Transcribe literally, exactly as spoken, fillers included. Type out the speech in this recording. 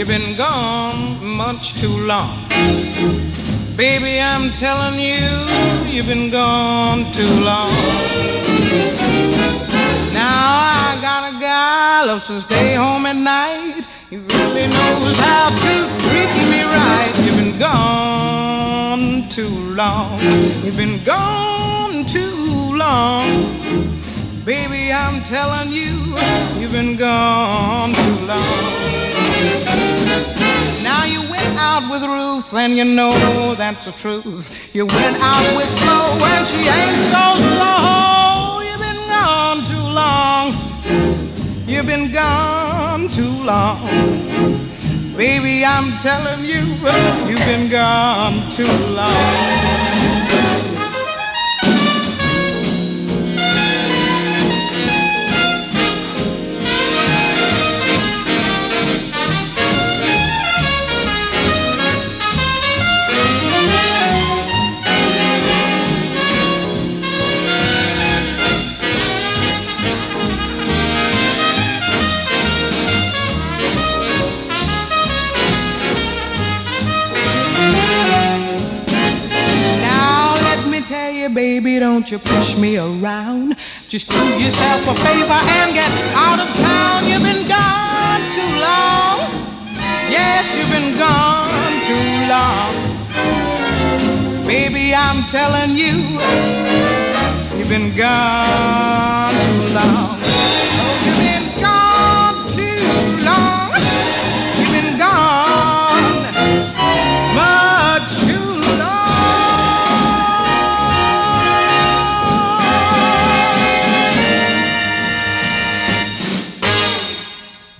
You've been gone much too long. Baby, I'm telling you, you've been gone too long. Now I got a guy loves to stay home at night. He really knows how to treat me right. You've been gone too long. You've been gone too long. Baby, I'm telling you, you've been gone too long. Now you went out with Ruth, and you know that's the truth. You went out with Flo, and she ain't so slow. You've been gone too long. You've been gone too long. Baby, I'm telling you, you've been gone too long. Baby, don't you push me around. Just do yourself a favor and get out of town. You've been gone too long. Yes, you've been gone too long. Baby, I'm telling you, you've been gone too long.